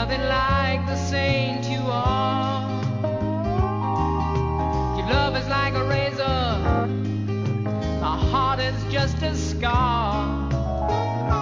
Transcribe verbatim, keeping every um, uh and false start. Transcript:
nothing like the saint you are. Your love is like a razor, my heart is just a scar.